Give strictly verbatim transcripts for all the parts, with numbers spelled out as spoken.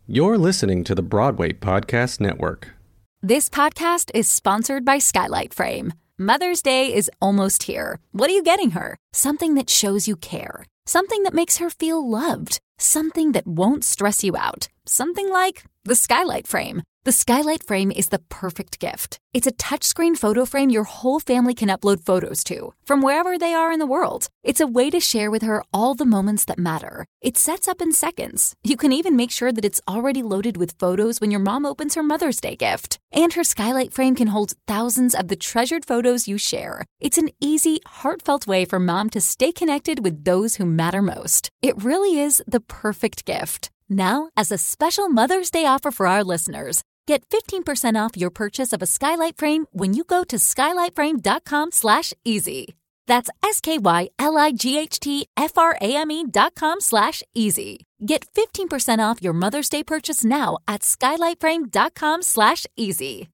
You're listening to the Broadway Podcast Network. This podcast is sponsored by Skylight Frame. Mother's Day is almost here. What are you getting her? Something that shows you care. Something that makes her feel loved. Something that won't stress you out. Something like the Skylight Frame. The Skylight Frame is the perfect gift. It's a touchscreen photo frame your whole family can upload photos to, from wherever they are in the world. It's a way to share with her all the moments that matter. It sets up in seconds. You can even make sure that it's already loaded with photos when your mom opens her Mother's Day gift. And her Skylight Frame can hold thousands of the treasured photos you share. It's an easy, heartfelt way for mom to stay connected with those who matter most. It really is the perfect gift. Now, as a special Mother's Day offer for our listeners, get fifteen percent off your purchase of a Skylight Frame when you go to skylightframe.com slash easy. That's S-K-Y-L-I-G-H-T-F-R-A-M-E dot com slash easy. Get fifteen percent off your Mother's Day purchase now at skylightframe.com slash easy.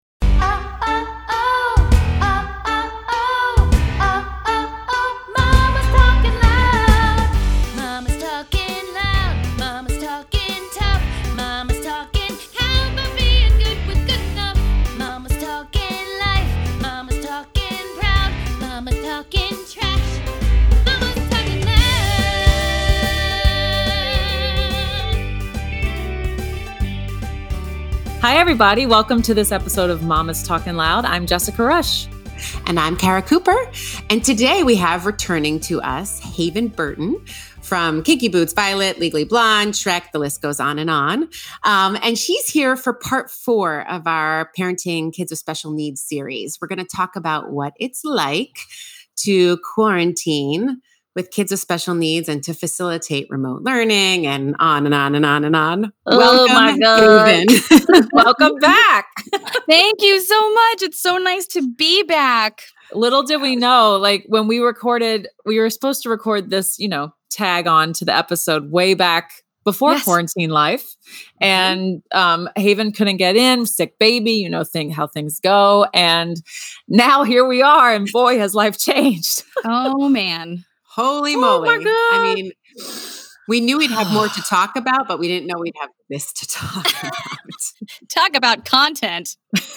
Hi, everybody. Welcome to this episode of Mama's Talking Loud. I'm Jessica Rush. And I'm Kara Cooper. And today we have returning to us Haven Burton from Kinky Boots, Violet, Legally Blonde, Shrek, the list goes on and on. Um, and she's here for part four of our Parenting Kids with Special Needs series. We're going to talk about what it's like to quarantine with kids with special needs and to facilitate remote learning and on and on and on and on. Oh Welcome, my God. Welcome back. Thank you so much. It's so nice to be back. Little did we know, like when we recorded, we were supposed to record this, you know, tag on to the episode way back before Yes. quarantine life. And um, Haven couldn't get in, sick baby, you know, thing how things go. And now here we are. And boy, has life changed. Oh, man. Holy Oh moly. my God. I mean, we knew we'd have more to talk about, but we didn't know we'd have this to talk about. Talk about content.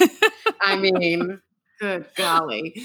I mean, good golly.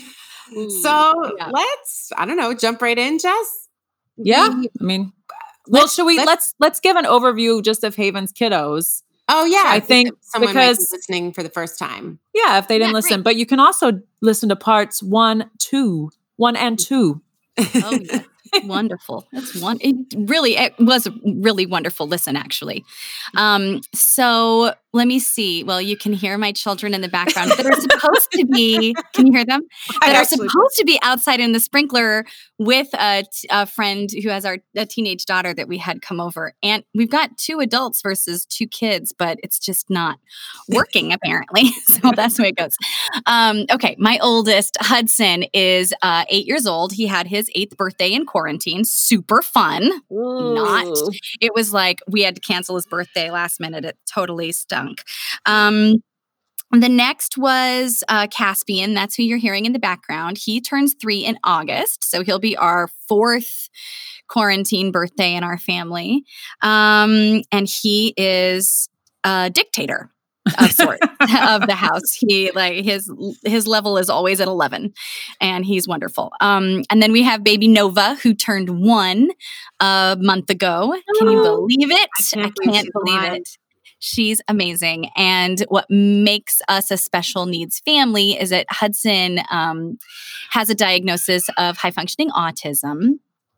So yeah. let's, I don't know, jump right in, Jess? Yeah. We- I mean, well, let's- should we, let's- let's, let's give an overview just of Haven's kiddos. Oh, yeah. I think someone might be because- listening for the first time. Yeah. If they didn't Yeah, listen, great. but you can also listen to parts one, two, one and two. Oh, yeah. Wonderful. That's one. It really, it was a really wonderful listen, actually. Um, so let me see. Well, you can hear my children in the background that are supposed to be, can you hear them? I That are actually- supposed to be outside in the sprinkler with a, t- a friend who has our a teenage daughter that we had come over. And we've got two adults versus two kids, but it's just not working apparently. So that's the way it goes. Um, okay. My oldest, Hudson, is uh, eight years old. He had his eighth birthday in quarantine. Super fun. Not. Ooh. It was like we had to cancel his birthday last minute. It totally stunk. Um, the next was uh, Caspian. That's who you're hearing in the background. He turns three in August, so he'll be our fourth quarantine birthday in our family. Um, and he is a dictator of sort of the house. He like his his level is always at eleven, and he's wonderful. Um, and then we have baby Nova, who turned one a month ago. Can you Oh, believe it? I can't I believe can't she's believe one. it. She's amazing. And what makes us a special needs family is that Hudson um, has a diagnosis of high functioning autism,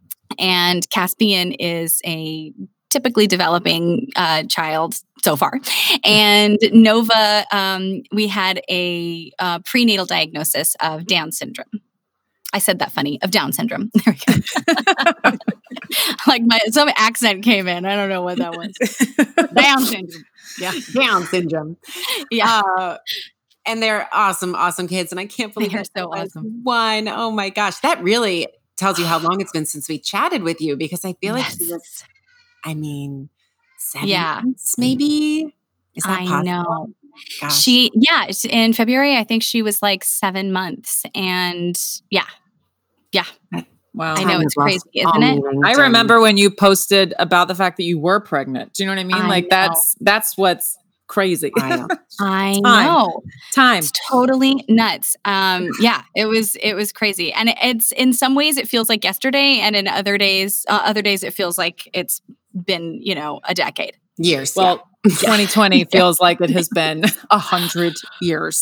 and Caspian is a typically developing uh, child so far. And Nova, um, we had a uh, prenatal diagnosis of Down syndrome. I said that funny, of Down syndrome. There we go. Like my some accent came in. I don't know what that was. Down syndrome. Yeah. Down syndrome. Yeah. Uh, and they're awesome, awesome kids. And I can't believe They're it so was awesome. one. Oh my gosh. That really tells you how long it's been since we chatted with you, because I feel like she was, Yes. I mean, seven Yeah. months maybe. Is that I possible? know. Gosh. She, yeah, it's- in February, I think she was like seven months. And yeah, yeah. Wow. I know, Time it's has lost crazy, isn't all it? meaning. I Done. remember when you posted about the fact that you were pregnant. Do you know what I mean? I like know. that's that's what's crazy. Wild. I Time. know. Time. It's totally nuts. Um, yeah, it was it was crazy, and it, it's in some ways it feels like yesterday, and in other days, uh, other days it feels like it's been you know a decade. Years. Well, twenty twenty feels like it has been a hundred years.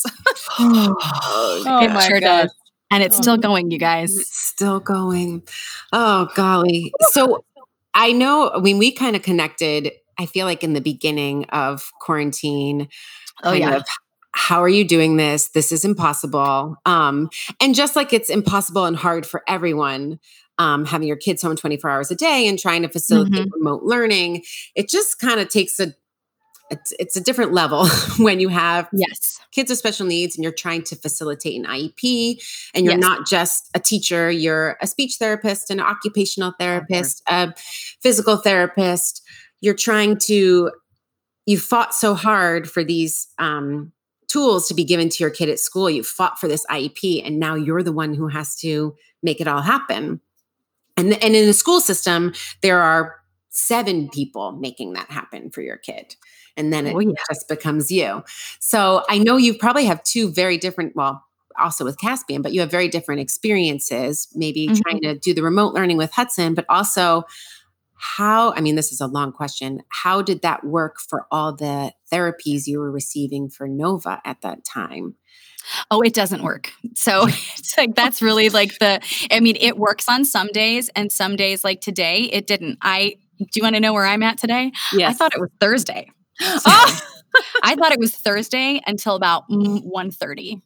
oh, Oh it my sure gosh. does, and it's Oh. still going, you yeah. guys. It's still going. Oh, golly. So I know when we kind of connected, I feel like in the beginning of quarantine, Oh kind yeah, of, how are you doing this? This is impossible. Um, and just like it's impossible and hard for everyone, um, having your kids home twenty-four hours a day and trying to facilitate Mhm. remote learning, it just kind of takes a, it's, it's a different level when you have yes, kids with special needs and you're trying to facilitate an I E P and you're Yes. not just a teacher, you're a speech therapist, an occupational therapist, a physical therapist. You're trying to, you fought so hard for these um, tools to be given to your kid at school. You fought for this I E P and now you're the one who has to make it all happen. And, and in the school system, there are seven people making that happen for your kid. And then it Oh, yeah. just becomes you. So I know you probably have two very different, well, also with Caspian, but you have very different experiences, maybe Mhm. trying to do the remote learning with Hudson, but also how, I mean, this is a long question. How did that work for all the therapies you were receiving for Nova at that time? Oh, it doesn't work. So it's like, that's really like the, I mean, it works on some days and some days like today, it didn't. I, do you want to know where I'm at today? Yes. I thought it was Thursday. So Oh! I thought it was Thursday until about mm, one thirty.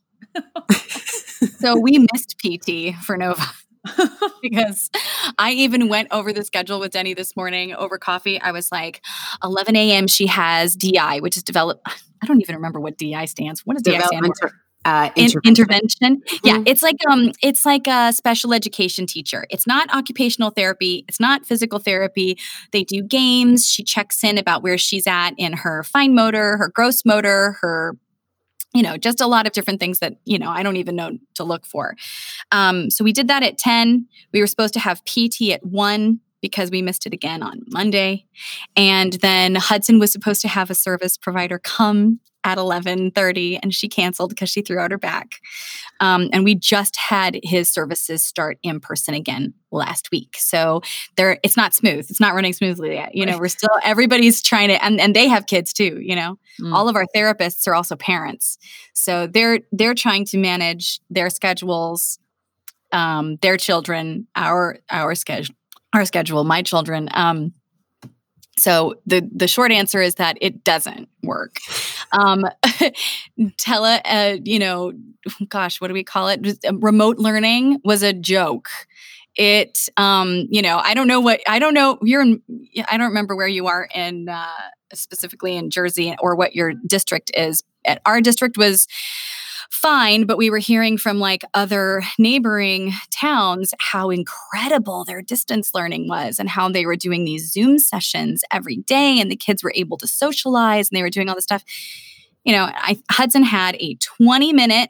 So we missed P T for Nova because I even went over the schedule with Denny this morning over coffee. I was like, eleven a.m. she has D I, which is develop. I don't even remember what D I stands. What does D I stand for? Developmental uh, In- intervention. intervention. Yeah, Mhm. it's like um, it's like a special education teacher. It's not occupational therapy. It's not physical therapy. They do games. She checks in about where she's at in her fine motor, her gross motor, her, you know, just a lot of different things that you know I don't even know to look for. Um, so we did that at ten. We were supposed to have P T at one because we missed it again on Monday, and then Hudson was supposed to have a service provider come at eleven thirty and she canceled because she threw out her back. Um, and we just had his services start in person again last week. So there, it's not smooth. It's not running smoothly yet. You know, we're still, everybody's trying to, and, and they have kids too, you know, Mm. all of our therapists are also parents. So they're, they're trying to manage their schedules, um, their children, our, our schedule, our schedule, my children. Um, So the the short answer is that it doesn't work. Um, tele, uh, you know, gosh, what do we call it? Just, uh, remote learning was a joke. It, um, you know, I don't know what I don't know. You're in. I don't remember where you are in uh, specifically in Jersey or what your district is. At our district was fine, but we were hearing from like other neighboring towns how incredible their distance learning was and how they were doing these Zoom sessions every day and the kids were able to socialize and they were doing all this stuff. You know, I, Hudson had a twenty minute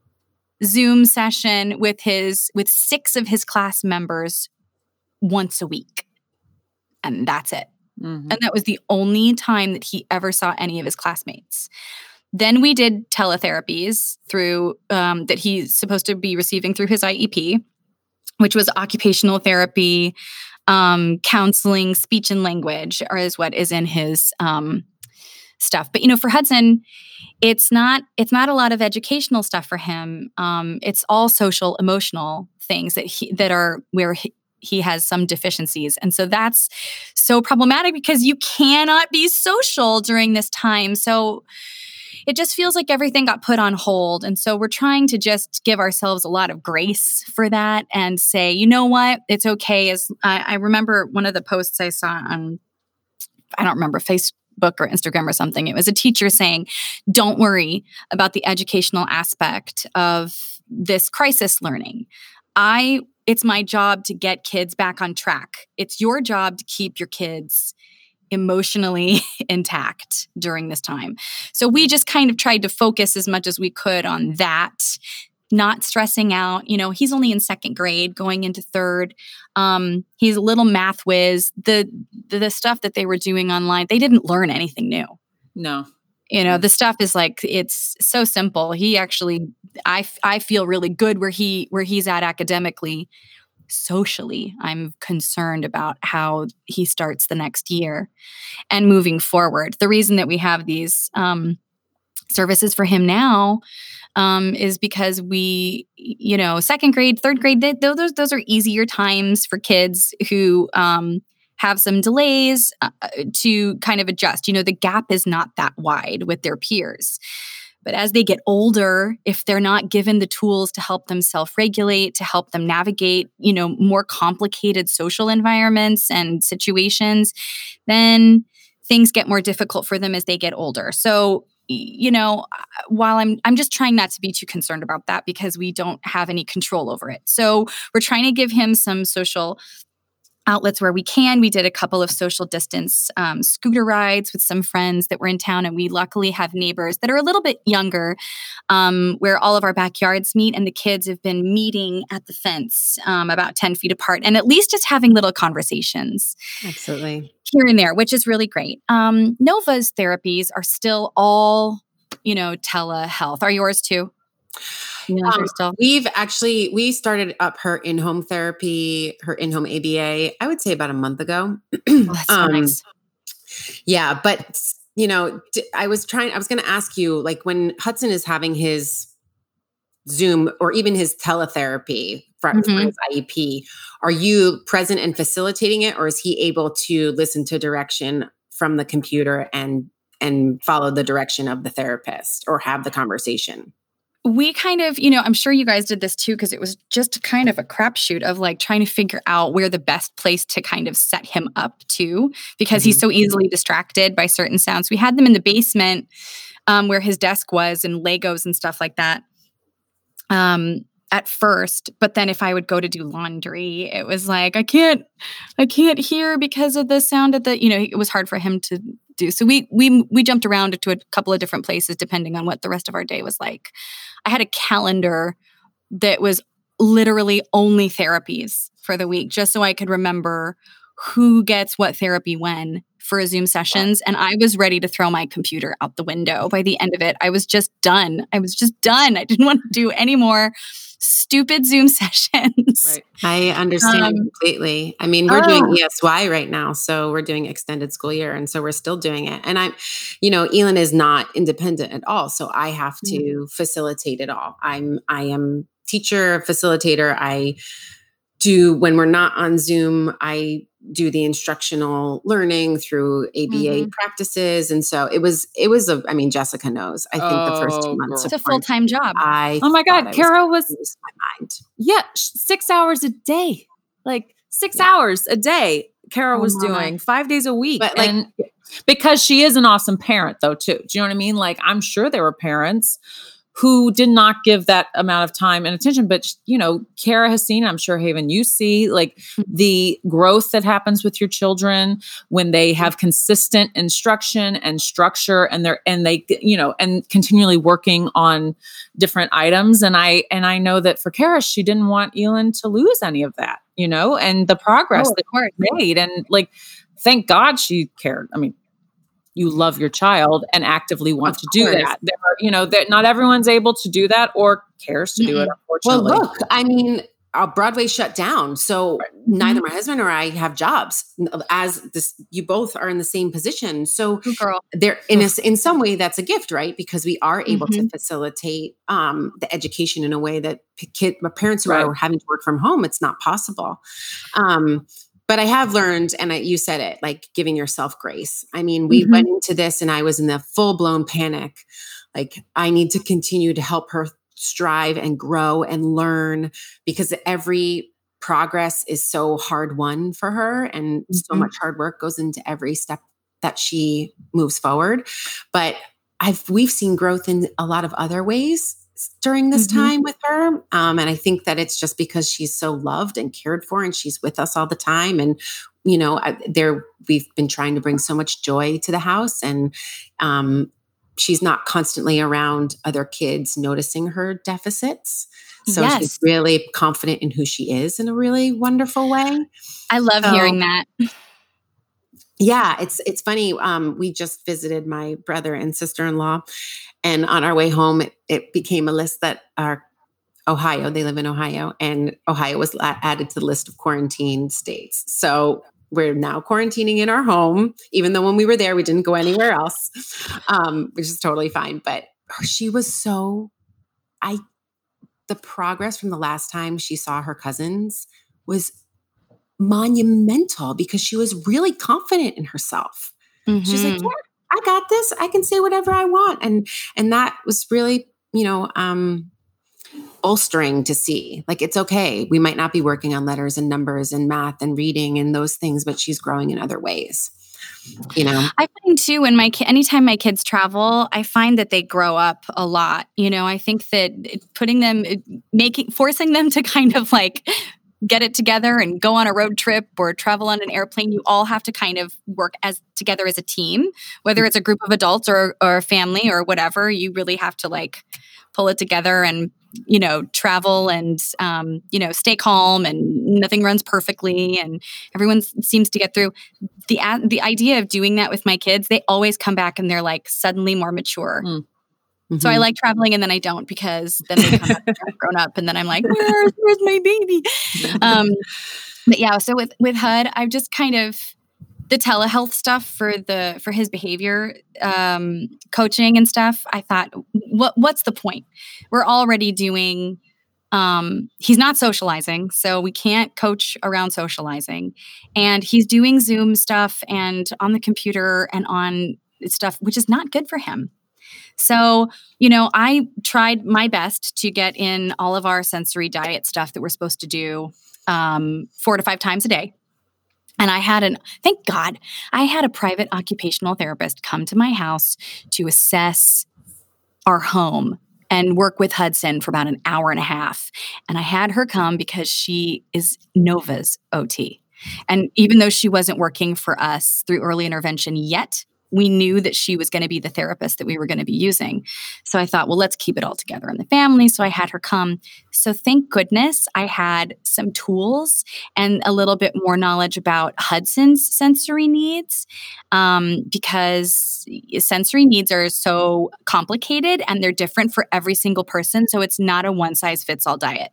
Zoom session with his with six of his class members once a week. And that's it. Mhm. And that was the only time that he ever saw any of his classmates. Then we did teletherapies through um, that he's supposed to be receiving through his I E P, which was occupational therapy, um, counseling, speech and language, or is what is in his um, stuff. But you know, for Hudson, it's not it's not a lot of educational stuff for him. Um, it's all social, emotional things that he that are where he, he has some deficiencies. And so that's so problematic because you cannot be social during this time. So it just feels like everything got put on hold. And so we're trying to just give ourselves a lot of grace for that and say, you know what, it's okay. As I, I remember one of the posts I saw on, I don't remember, Facebook or Instagram or something. It was a teacher saying, don't worry about the educational aspect of this crisis learning. I, it's my job to get kids back on track. It's your job to keep your kids emotionally intact during this time. So we just kind of tried to focus as much as we could on that not stressing out. You know, he's only in second grade, going into third. Um, he's a little math whiz. The, the the stuff that they were doing online, they didn't learn anything new. No. You know, the stuff is like, it's so simple. He actually, I, I feel really good where he where he's at academically. Socially, I'm concerned about how he starts the next year and moving forward. The reason that we have these um, services for him now um, is because we, you know, second grade, third grade, they, those those are easier times for kids who um, have some delays uh, to kind of adjust. You know, the gap is not that wide with their peers. But as they get older, if they're not given the tools to help them self-regulate, to help them navigate, you know, more complicated social environments and situations, then things get more difficult for them as they get older. So, you know, while I'm I'm just trying not to be too concerned about that because we don't have any control over it. So we're trying to give him some social outlets where we can. We did a couple of social distance um, scooter rides with some friends that were in town, and we luckily have neighbors that are a little bit younger, um, where all of our backyards meet, and the kids have been meeting at the fence um, about ten feet apart, and at least just having little conversations. Absolutely. Here and there, which is really great. Um, Nova's therapies are still all, you know, telehealth. Are yours too? Yeah, um, still- we've actually, we started up her in-home therapy, her in-home A B A, I would say about a month ago. Oh, that's so um, nice. Yeah. But, you know, I was trying, I was going to ask you, like when Hudson is having his Zoom or even his teletherapy for, mm-hmm. for his I E P, are you present and facilitating it, or is he able to listen to direction from the computer and, and follow the direction of the therapist or have the conversation? We kind of, you know, I'm sure you guys did this too, because it was just kind of a crapshoot of like trying to figure out where the best place to kind of set him up to, because mm-hmm. he's so easily distracted by certain sounds. We had them in the basement um, where his desk was and Legos and stuff like that um, at first. But then if I would go to do laundry, it was like, I can't, I can't hear because of the sound of the, you know, it was hard for him to do. So we we we jumped around to a couple of different places depending on what the rest of our day was like. I had a calendar that was literally only therapies for the week, just so I could remember who gets what therapy when for Zoom sessions. And I was ready to throw my computer out the window by the end of it. I was just done. I was just done. I didn't want to do any more stupid Zoom sessions. Right. I understand um, completely. I mean, we're oh. doing E S Y right now. So we're doing extended school year. And so we're still doing it. And I'm, you know, Elin is not independent at all. So I have to mm-hmm. facilitate it all. I'm, I am teacher, facilitator. I do, when we're not on Zoom, I do the instructional learning through A B A mm-hmm. practices. And so it was, it was a, I mean, Jessica knows, I think oh, the first two months. It's a full-time job. I oh my God. Kara was, was my mind. Yeah. Six hours a day, like six yeah. hours a day. Kara oh, was mama. doing five days a week. But like, and because she is an awesome parent though, too. Do you know what I mean? Like, I'm sure there were parents who did not give that amount of time and attention. But, you know, Kara has seen, I'm sure Haven, you see like the growth that happens with your children when they have consistent instruction and structure, and they're, and they, you know, and continually working on different items. And I, and I know that for Kara, she didn't want Elin to lose any of that, you know, and the progress oh, that she made. And like, thank God she cared. I mean, you love your child and actively want of to do course. that. There are, you know, that not everyone's able to do that or cares to mm-hmm. do it, unfortunately. Well, look, I mean, uh, Broadway shut down. So mm-hmm. neither my husband or I have jobs, as this, you both are in the same position. So Girl. there, in a, in some way that's a gift, right? Because we are able mm-hmm. to facilitate um, the education in a way that kid, parents who right. are having to work from home, it's not possible. Um, But I have learned, and I, you said it, like giving yourself grace. I mean, we mm-hmm. went into this and I was in the full blown panic. Like, I need to continue to help her strive and grow and learn, because every progress is so hard won for her. And mm-hmm. so much hard work goes into every step that she moves forward. But I've, we've seen growth in a lot of other ways during this mm-hmm. time with her. Um, and I think that it's just because she's so loved and cared for, and she's with us all the time. And, you know, I, there, we've been trying to bring so much joy to the house, and um, she's not constantly around other kids noticing her deficits. So Yes. she's really confident in who she is in a really wonderful way. I love So- hearing that. Yeah, it's it's funny. Um, we just visited my brother and sister-in-law, and on our way home, it, it became a list that our Ohio, they live in Ohio, and Ohio was la- added to the list of quarantine states. So we're now quarantining in our home, even though when we were there, we didn't go anywhere else, um, which is totally fine. But she was so, I, the progress from the last time she saw her cousins was monumental because she was really confident in herself. She's like, Mhm. yeah, I got this. I can say whatever I want. And, and that was really, you know, um, bolstering to see. Like, it's okay. We might not be working on letters and numbers and math and reading and those things, but she's growing in other ways, you know? I find too, when my ki- anytime my kids travel, I find that they grow up a lot. You know, I think that it- putting them, it- making, forcing them to kind of like get it together and go on a road trip or travel on an airplane, you all have to kind of work as together as a team, whether it's a group of adults or or a family or whatever. You really have to like pull it together and, you know, travel and, um, you know, stay calm, and nothing runs perfectly and everyone s- seems to get through. The, a- the idea of doing that with my kids, they always come back and they're like suddenly more mature. Mm. So I Mhm. like traveling, and then I don't, because then they come back and they're grown up, and then I'm like, where's, where's my baby? Um, but yeah, so with, with H U D, I've just kind of, the telehealth stuff for the, for his behavior, um, coaching and stuff, I thought, what, what's the point? We're already doing, um, he's not socializing, so we can't coach around socializing, and he's doing Zoom stuff and on the computer and on stuff, which is not good for him. So, you know, I tried my best to get in all of our sensory diet stuff that we're supposed to do um, four to five times a day. And I had an, thank God, I had a private occupational therapist come to my house to assess our home and work with Hudson for about an hour and a half. And I had her come because she is Nova's O T. And even though she wasn't working for us through early intervention yet, we knew that she was going to be the therapist that we were going to be using. So I thought, well, let's keep it all together in the family. So I had her come. So thank goodness I had some tools and a little bit more knowledge about Hudson's sensory needs, um, because sensory needs are so complicated and they're different for every single person. So it's not a one size fits all diet.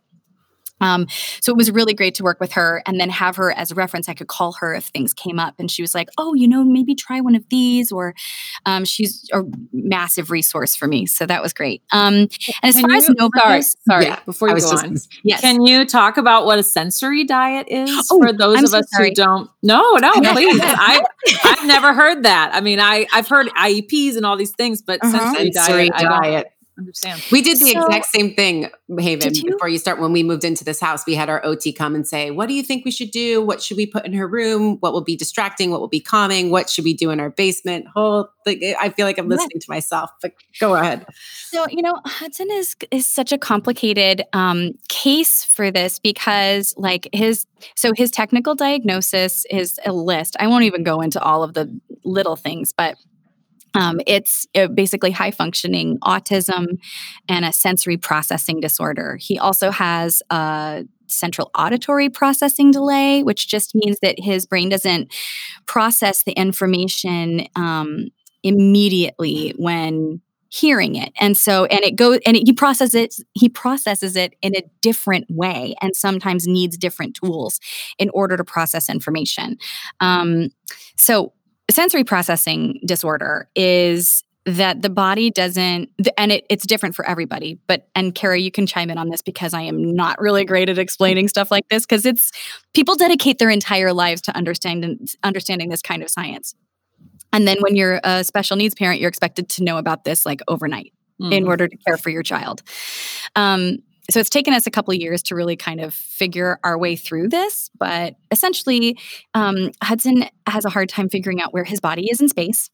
Um, so it was really great to work with her and then have her as a reference. I could call her if things came up, and she was like, oh, you know, maybe try one of these, or um, she's a massive resource for me. So that was great. Um, and as Can far you, as Nova sorry, goes, sorry, Yeah, before I you was go just on, gonna- yes. can you talk about what a sensory diet is Oh, for those I'm of so us sorry. who don't? No, no, please. I I've never heard that. I mean, I I've heard I E Ps and all these things, but Uh-huh. sensory, Sensory diet, I don't diet. understand. We did the So- exact same thing, Haven, Did you? before you start. When we moved into this house, we had our O T come and say, what do you think we should do? What should we put in her room? What will be distracting? What will be calming? What should we do in our basement? Whole, like, I feel like I'm Yeah. listening to myself, but go ahead. So, you know, Hudson is is such a complicated um, case for this because, like, his so his technical diagnosis is a list. I won't even go into all of the little things, but um, it's uh, basically high functioning autism and a sensory processing disorder. He also has a central auditory processing delay, which just means that his brain doesn't process the information um, immediately when hearing it. And so, and it goes, and it, he processes it, he processes it in a different way and sometimes needs different tools in order to process information. Um, so sensory processing disorder is that the body doesn't, and it, it's different for everybody, but, and Kara, you can chime in on this because I am not really great at explaining stuff like this because it's, people dedicate their entire lives to understanding, understanding this kind of science. And then when you're a special needs parent, you're expected to know about this like overnight Mm. in order to care for your child. Um, so it's taken us a couple of years to really kind of figure our way through this. But essentially, um, Hudson has a hard time figuring out where his body is in space.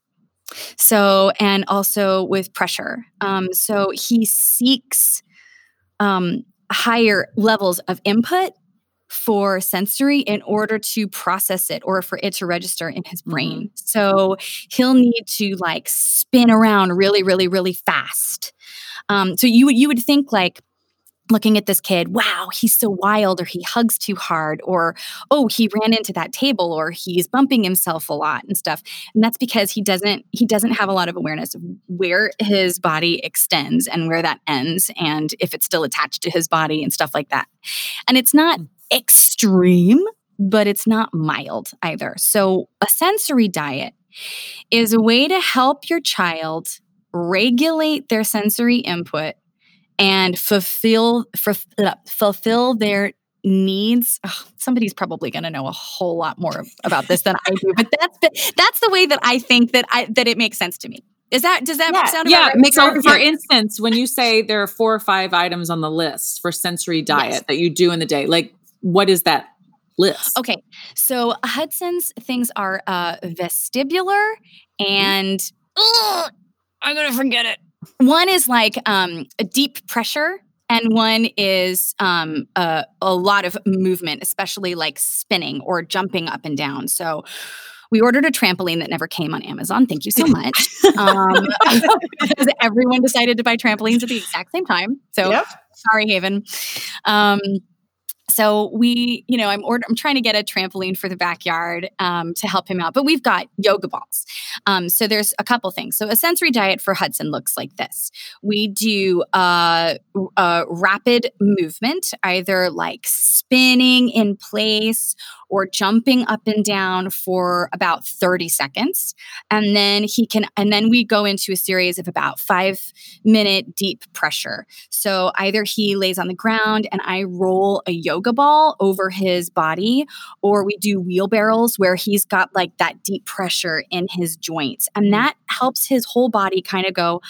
So, and also with pressure. Um, so he seeks um, higher levels of input for sensory in order to process it or for it to register in his brain. Mm-hmm. So he'll need to like spin around really, really, really fast. Um, so you would you would think like, looking at this kid, wow, he's so wild, or he hugs too hard, or, oh, he ran into that table, or he's bumping himself a lot and stuff. And that's because he doesn't, he doesn't have a lot of awareness of where his body extends and where that ends, and if it's still attached to his body and stuff like that. And it's not extreme, but it's not mild either. So a sensory diet is a way to help your child regulate their sensory input and fulfill for, uh, fulfill their needs. Oh, somebody's probably going to know a whole lot more about this than I do, but that's the, that's the way that I think that I that it makes sense to me. Is that does that yeah. sound yeah? about right? So, for instance, when you say there are four or five items on the list for sensory diet yes. that you do in the day, like what is that list? Okay, so Hudson's things are uh, vestibular and mm-hmm. ugh, I'm going to forget it. One is like um, a deep pressure, and one is um, a, a lot of movement, especially like spinning or jumping up and down. So we ordered a trampoline that never came on Amazon. Thank you so much. um, because everyone decided to buy trampolines at the exact same time. So yep. Sorry, Haven. Um, So we, you know, I'm order, I'm trying to get a trampoline for the backyard um, to help him out, but we've got yoga balls. Um, so there's a couple things. So a sensory diet for Hudson looks like this. We do uh, a rapid movement, either like spinning in place or jumping up and down for about thirty seconds. And then he can, and then we go into a series of about five minute deep pressure. So either he lays on the ground and I roll a yoga ball over his body, or we do wheelbarrows where he's got like that deep pressure in his joints. And that helps his whole body kind of go.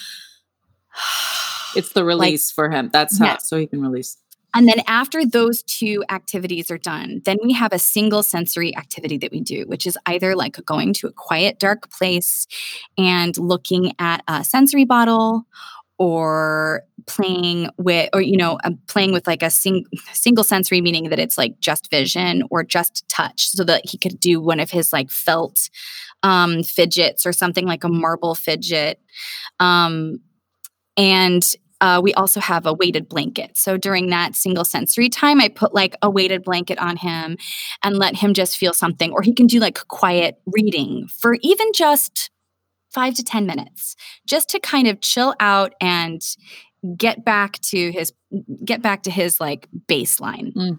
It's the release like, for him. That's how, yeah. so he can release. And then after those two activities are done, then we have a single sensory activity that we do, which is either like going to a quiet, dark place and looking at a sensory bottle, or playing with, or, you know, uh, playing with like a sing- single sensory, meaning that it's like just vision or just touch, so that he could do one of his like felt um, fidgets or something like a marble fidget. Um, and Uh, we also have a weighted blanket. So during that single sensory time, I put like a weighted blanket on him and let him just feel something. Or he can do like quiet reading for even just five to ten minutes, just to kind of chill out and get back to his, get back to his like baseline. Mm.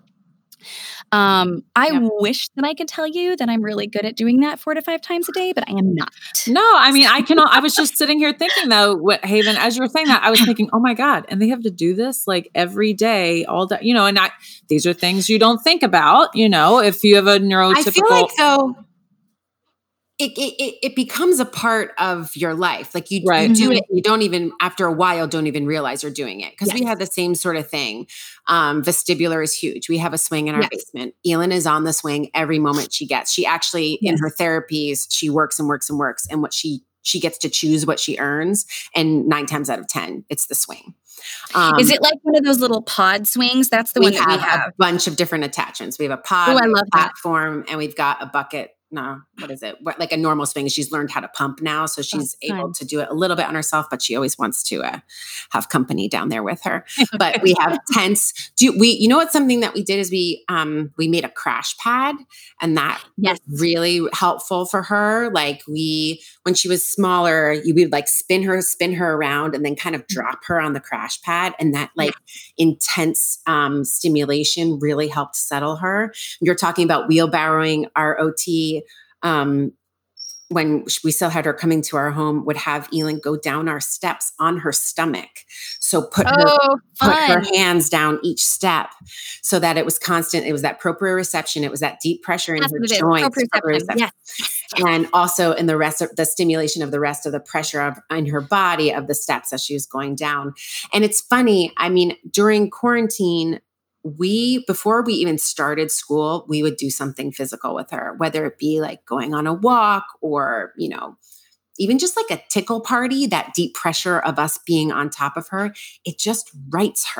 Um, I yeah. wish that I could tell you that I'm really good at doing that four to five times a day, but I am not. No, I mean, I cannot, I was just sitting here thinking though, what Haven, as you were saying that, I was thinking, oh my God, and they have to do this like every day, all day, you know, and I, these are things you don't think about, you know, if you have a neurotypical. I feel like though, It, it it becomes a part of your life. Like you, right. you do it, you don't even, after a while, don't even realize you're doing it. Because yes. we have the same sort of thing. Um, vestibular is huge. We have a swing in our yes. basement. Elin is on the swing every moment she gets. She actually, yes. in her therapies, she works and works and works. And what she, she gets to choose what she earns. And nine times out of ten, it's the swing. Um, is it like one of those little pod swings? That's the one that we have. A bunch of different attachments. We have a pod, oh, I love a platform, that. And we've got a bucket. No, what is it? What, like a normal swing. She's learned how to pump now. So she's oh, able to do it a little bit on herself, but she always wants to uh, have company down there with her. But we have tents. Do we, you know what, something that we did is we, um, we made a crash pad, and that yes. was really helpful for her. Like we, when she was smaller, you would like spin her, spin her around and then kind of drop her on the crash pad. And that like yeah. intense um, stimulation really helped settle her. You're talking about wheelbarrowing. Our O T, um, when we still had her coming to our home, would have Elin go down our steps on her stomach. So put her, oh, put her hands down each step so that it was constant. It was that proprioception. It was that deep pressure in That's her joints. Proprioception. Yes. And also in the rest of the stimulation of the rest of the pressure of in her body of the steps as she was going down. And it's funny. I mean, during quarantine, we, before we even started school, we would do something physical with her, whether it be like going on a walk or, you know, even just like a tickle party, that deep pressure of us being on top of her, it just rights her.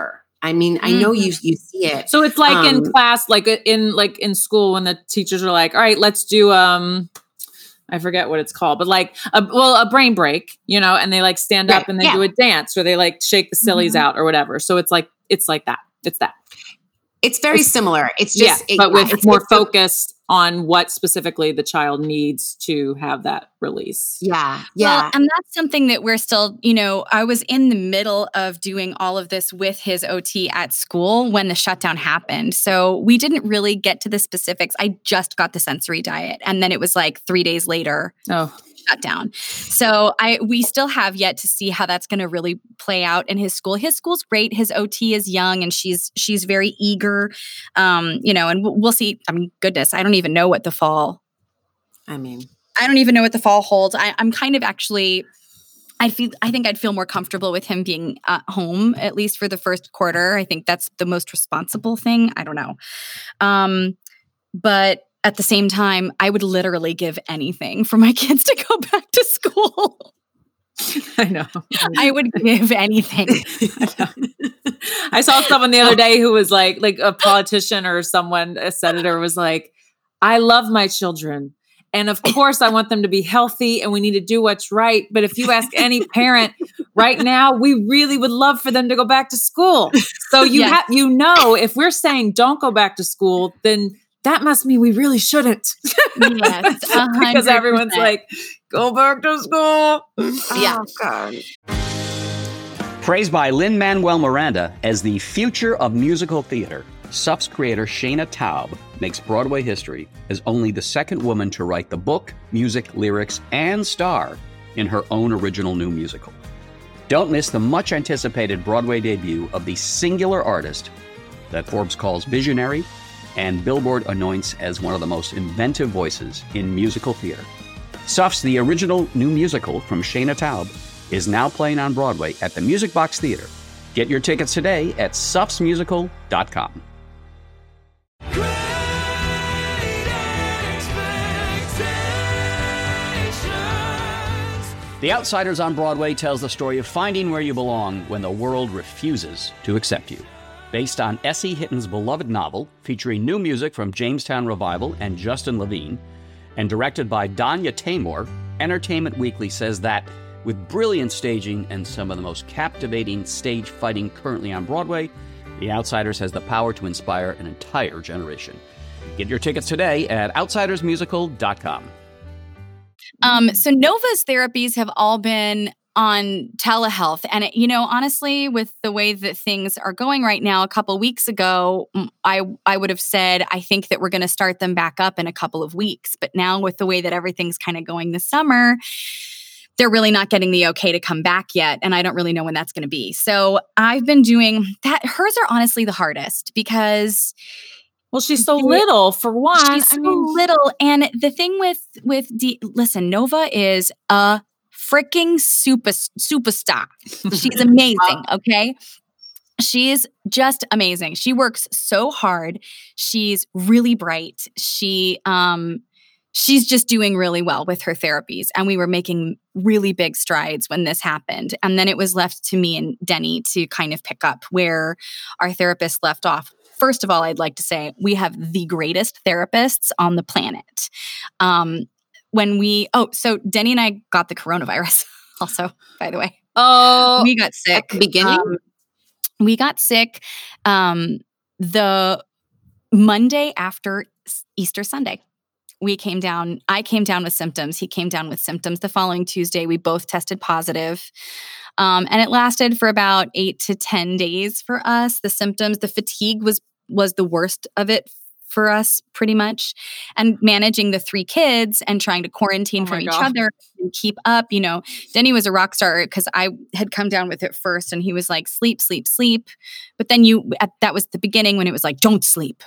I mean, I know you you see it. So it's like um, in class, like in like in school when the teachers are like, all right, let's do um I forget what it's called, but like a well, a brain break, you know, and they like stand Right, up and they yeah. do a dance or they like shake the sillies Mhm. out or whatever. So it's like it's like that. It's that. It's very It's- similar. It's just, yeah, it- but with it's, more it's the- focused on what specifically the child needs to have that release. yeah, yeah. Well, and that's something that we're still, you know, I was in the middle of doing all of this with his O T at school when the shutdown happened. So we didn't really get to the specifics. I just got the sensory diet. And then it was like three days later, Oh, shut down. So I we still have yet to see how that's going to really play out in his school. His school's great. His O T is young and she's she's very eager. Um, you know, and we'll, we'll see. I mean, goodness, I don't even know what the fall I mean, I don't even know what the fall holds. I, I'm kind of actually, I feel, I think I'd feel more comfortable with him being at home, at least for the first quarter. I think that's the most responsible thing. I don't know. Um, but at the same time, I would literally give anything for my kids to go back to school. I know. I would give anything. I saw someone the other day who was like, like a politician or someone, a senator was like, I love my children. And of course, I want them to be healthy and we need to do what's right. But if you ask any parent right now, we really would love for them to go back to school. So you Yes. have, you know, if we're saying don't go back to school, then that must mean we really shouldn't. Yes, a Because hundred everyone's percent. like, go back to school. Yeah. Oh, God. Praised by Lin-Manuel Miranda as the future of musical theater, S U F's creator Shayna Taub makes Broadway history as only the second woman to write the book, music, lyrics, and star in her own original new musical. Don't miss the much-anticipated Broadway debut of the singular artist that Forbes calls visionary and Billboard anoints as one of the most inventive voices in musical theater. S U F's The Original New Musical from Shayna Taub is now playing on Broadway at the Music Box Theater. Get your tickets today at sufs musical dot com. The Outsiders on Broadway tells the story of finding where you belong when the world refuses to accept you. Based on S E. Hitton's beloved novel, featuring new music from Jamestown Revival and Justin Levine, and directed by Danya Taymor, Entertainment Weekly says that with brilliant staging and some of the most captivating stage fighting currently on Broadway, The Outsiders has the power to inspire an entire generation. Get your tickets today at outsiders musical dot com. Um, so Nova's therapies have all been on telehealth. And, it, you know, honestly, with the way that things are going right now, a couple weeks ago, I, I would have said, I think that we're going to start them back up in a couple of weeks. But now with the way that everything's kind of going this summer, they're really not getting the okay to come back yet. And I don't really know when that's going to be. So I've been doing that. Hers are honestly the hardest because Well, she's so little for one. she's so I mean, little. And the thing with, with D, listen, Nova is a freaking super, superstar. She's amazing. Okay. She's just amazing. She works so hard. She's really bright. She, um, she's just doing really well with her therapies. And we were making really big strides when this happened. And then it was left to me and Denny to kind of pick up where our therapist left off. First of all, I'd like to say we have the greatest therapists on the planet. Um, when we, oh, so Denny and I got the coronavirus also, by the way. oh, We got sick. At the beginning? Um, we got sick um, the Monday after Easter Sunday. We came down, I came down with symptoms. He came down with symptoms the following Tuesday. We both tested positive. Um, and it lasted for about eight to ten days for us. The symptoms, the fatigue was was the worst of it for us pretty much. And managing the three kids and trying to quarantine Oh from my each God. other and keep up, you know, Denny was a rock star because I had come down with it first and he was like, sleep, sleep, sleep. But then you, at, that was the beginning when it was like, don't sleep.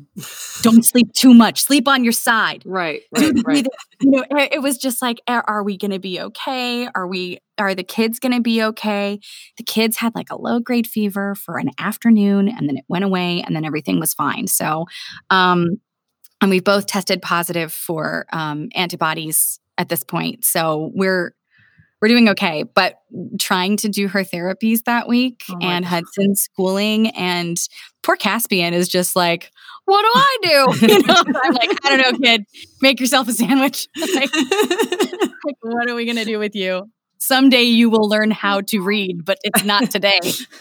Don't sleep too much. Sleep on your side. right, Do right, the right. breathing. You know, it, it was just like, are, are we going to be okay? Are we, are the kids going to be okay? The kids had like a low grade fever for an afternoon and then it went away and then everything was fine. So, um, and we've both tested positive for, um, antibodies at this point. So we're, we're doing okay. But trying to do her therapies that week Oh and God. Hudson's schooling, and poor Caspian is just like, what do I do? You know, I'm like, I don't know, kid, make yourself a sandwich. like, like, what are we going to do with you? Someday you will learn how to read, but it's not today.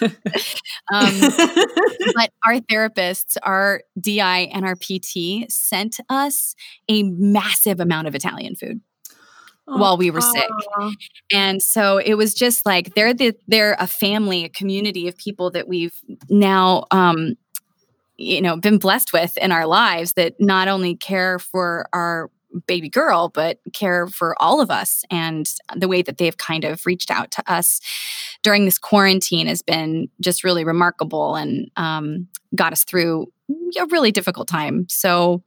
um, but our therapists, our D I and our P T sent us a massive amount of Italian food while we were sick. Aw. And so it was just like, they're the, they're a family, a community of people that we've now, um, you know, been blessed with in our lives that not only care for our baby girl, but care for all of us. And the way that they've kind of reached out to us during this quarantine has been just really remarkable, and um, got us through a really difficult time. So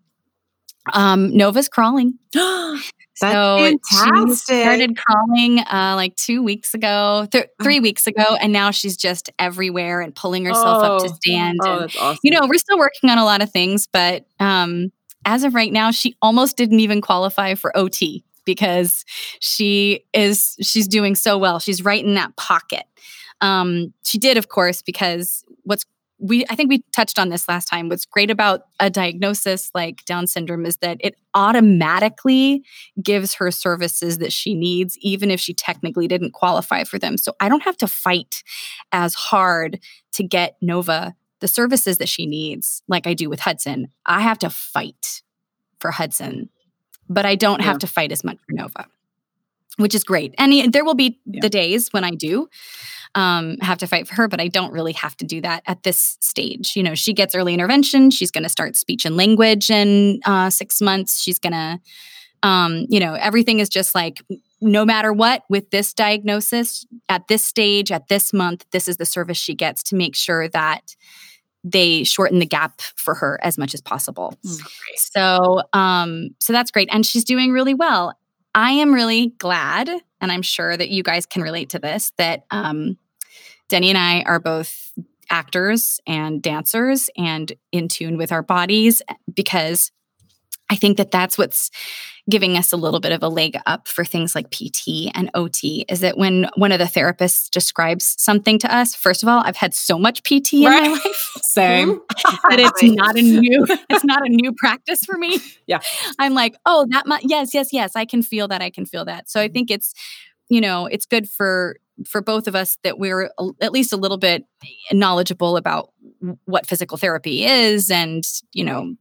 um, Nova's crawling. That's so she fantastic. started crawling uh, like two weeks ago, th- three weeks ago, and now she's just everywhere and pulling herself up to Oh. stand. Oh, and, that's awesome. you know, we're still working on a lot of things, but um, as of right now, she almost didn't even qualify for O T because she is she's doing so well. She's right in that pocket. Um, she did, of course, because what's we I think we touched on this last time. What's great about a diagnosis like Down syndrome is that it automatically gives her services that she needs, even if she technically didn't qualify for them. So I don't have to fight as hard to get Nova the services that she needs, like I do with Hudson. I have to fight for Hudson, but I don't Yeah. have to fight as much for Nova, which is great. And there will be Yeah. the days when I do um, have to fight for her, but I don't really have to do that at this stage. You know, she gets early intervention. She's going to start speech and language in uh, six months. She's going to, um, you know, everything is just like, no matter what, with this diagnosis, at this stage, at this month, this is the service she gets to make sure that they shorten the gap for her as much as possible. Mm. So, um, so that's great. And she's doing really well. I am really glad, and I'm sure that you guys can relate to this, that um, Denny and I are both actors and dancers and in tune with our bodies, because I think that that's what's giving us a little bit of a leg up for things like P T and O T, is that when one of the therapists describes something to us, first of all, I've had so much P T in Right. my life Same. that it's not a new, it's not a new practice for me. Yeah. I'm like, oh, that mu- yes, yes, yes, I can feel that. I can feel that. So I think it's, you know, it's good for, for both of us that we're a, at least a little bit knowledgeable about what physical therapy is and, you know,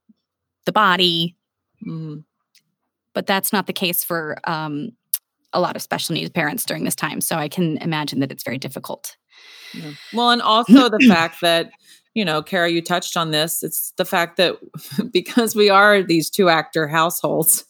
the body. Mm. But that's not the case for um, a lot of special needs parents during this time. So I can imagine that it's very difficult. Yeah. Well, and also the fact that, you know, Kara, you touched on this. It's the fact that because we are these two actor households,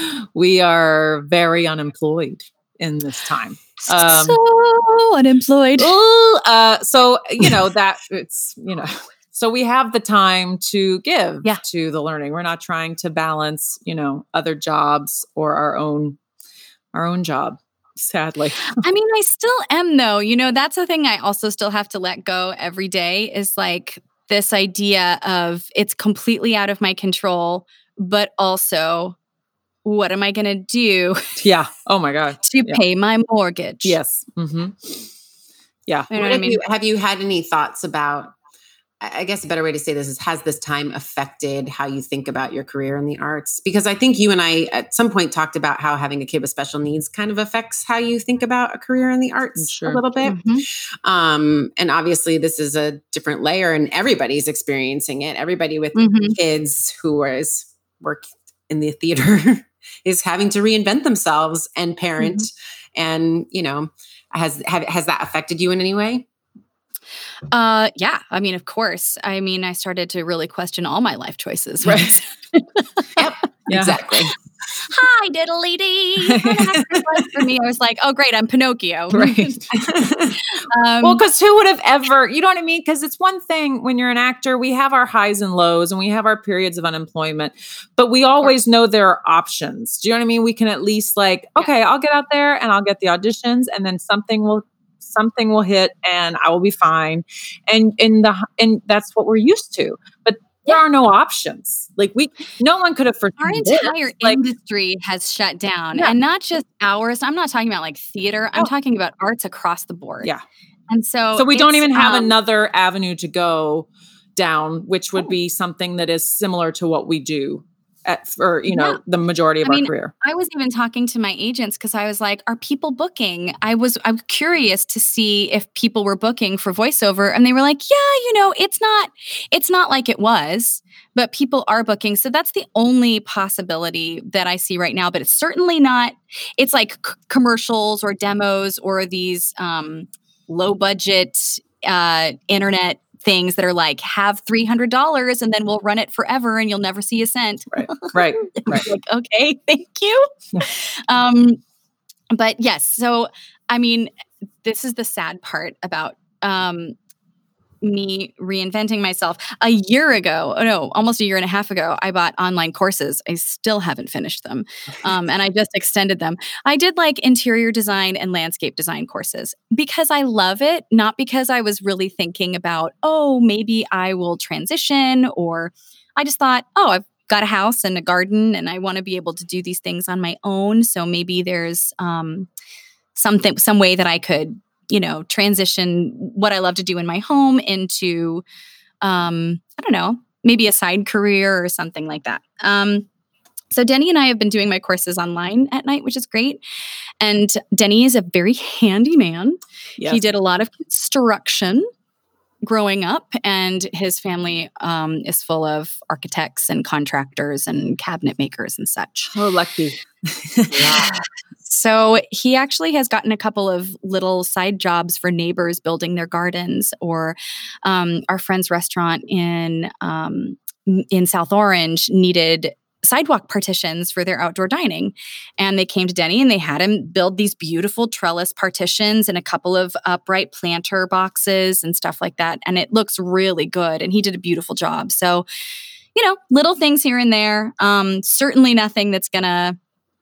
we are very unemployed in this time. Um, so unemployed. Ooh, uh, so, you know, that it's, you know, so we have the time to give Yeah. to the learning. We're not trying to balance, you know, other jobs or our own, our own job, sadly. I mean, I still am though. You know, that's the thing I also still have to let go every day, is like this idea of it's completely out of my control, but also what am I going to do Yeah. Oh my God. to Yeah. pay my mortgage? Yes. Mm-hmm. Yeah. You know What what I have, mean? you, have you had any thoughts about, I I guess a better way to say this is, has this time affected how you think about your career in the arts? Because I think you and I at some point talked about how having a kid with special needs kind of affects how you think about a career in the arts Sure. a little bit. Mhm. Um, and obviously this is a different layer and everybody's experiencing it. Everybody with Mhm. kids who is work in the theater is having to reinvent themselves and parent. Mm-hmm. And, you know, has, have, has that affected you in any way? Uh, yeah. I mean, of course. I mean, I started to really question all my life choices. Right. Yep, Yeah. exactly. Hi, diddly dee. For me, I was like, oh, great, I'm Pinocchio. Right. um, Well, because who would have ever, you know what I mean? Because it's one thing when you're an actor, we have our highs and lows and we have our periods of unemployment, but we always know there are options. Do you know what I mean? We can at least like, okay, I'll get out there and I'll get the auditions, and then something will something will hit and I will be fine. And in the and that's what we're used to. But there are no options. Like we, no one could have foreseen Our this. entire Like, industry has shut down, Yeah. and not just ours. I'm not talking about like theater. I'm Oh. talking about arts across the board. yeah. And so, So we don't it's, even have um, another avenue to go down, which would be something that is similar to what we do at, for, you know, Yeah. the majority of I our mean, career. I was even talking to my agents because I was like, are people booking? I was I'm curious to see if people were booking for voiceover. And they were like, yeah, you know, it's not it's not like it was, but people are booking. So that's the only possibility that I see right now. But it's certainly not, it's like c- commercials or demos or these um, low budget uh, internet things that are like, have three hundred dollars and then we'll run it forever and you'll never see a cent. Right. Right. Right. Like, okay, thank you. um, but yes, so I mean, this is the sad part about um, me reinventing myself. A year ago, oh no, almost a year and a half ago, I bought online courses. I still haven't finished them. Um, and I just extended them. I did like interior design and landscape design courses because I love it, not because I was really thinking about, oh, maybe I will transition, or I just thought, oh, I've got a house and a garden and I want to be able to do these things on my own. So maybe there's um, something, some way that I could, you know, transition what I love to do in my home into, um, I don't know, maybe a side career or something like that. Um, so Denny and I have been doing my courses online at night, which is great. And Denny is a very handy man. Yes. He did a lot of construction growing up, and his family um, is full of architects and contractors and cabinet makers and such. Oh, lucky. So he actually has gotten a couple of little side jobs for neighbors building their gardens, or um, our friend's restaurant in um, in South Orange needed sidewalk partitions for their outdoor dining. And they came to Denny and they had him build these beautiful trellis partitions and a couple of upright planter boxes and stuff like that. And it looks really good. And he did a beautiful job. So, you know, little things here and there. Um, certainly nothing that's going to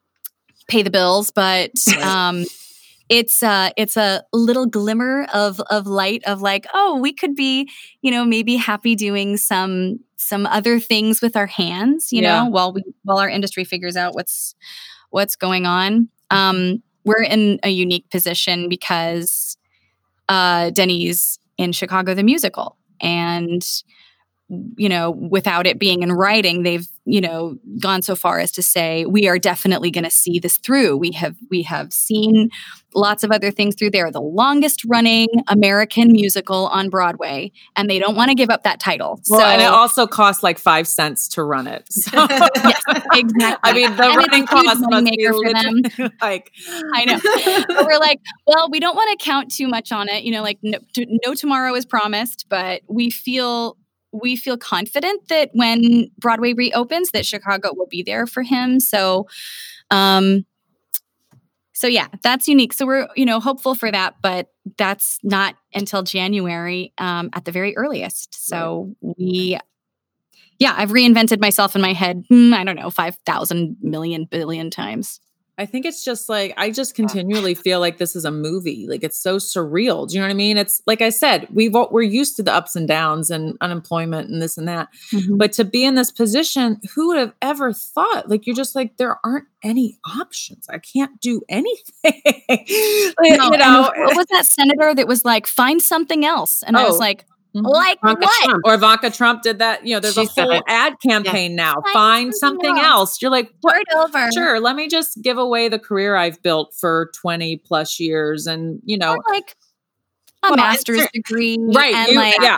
pay the bills, but um, it's uh, it's a little glimmer of of light of like, oh, we could be, you know, maybe happy doing some some other things with our hands, you Yeah. know, while we while our industry figures out what's what's going on. Um, we're in a unique position because uh, Denny's in Chicago the musical, and you know, without it being in writing, they've, you know, gone so far as to say, we are definitely going to see this through. We have, we have seen lots of other things through. They're the longest running American musical on Broadway, and they don't want to give up that title. Well, so, and it also costs like five cents to run it. So, yes, exactly. I mean, the And running it's a huge cost must be moneymaker for them. literally, like, I know. But we're like, well, we don't want to count too much on it. You know, like no, t- no tomorrow is promised, but we feel we feel confident that when Broadway reopens, that Chicago will be there for him. So, um, so yeah, that's unique. So we're, you know, hopeful for that, but that's not until January um, at the very earliest. So right. we, yeah, I've reinvented myself in my head. Hmm, I don't know, five thousand million billion times. I think it's just like, I just continually feel like this is a movie. Like it's so surreal. Do you know what I mean? It's like I said, we've, we're used to the ups and downs and unemployment and this and that. Mm-hmm. But to be in this position, who would have ever thought? Like, you're just like, there aren't any options. I can't do anything. Like, No, you know, what was that senator that was like, find something else? And I was Oh. like, Mhm. like Ivanka what? Trump. Or Ivanka Trump did that. You know, there's She a said whole it. ad campaign now. Find Find something something else. else. You're like, what? Start over. Sure, let me just give away the career I've built for twenty plus years. And, you know, Or like a Well, master's it's- degree. right. And You, like, yeah.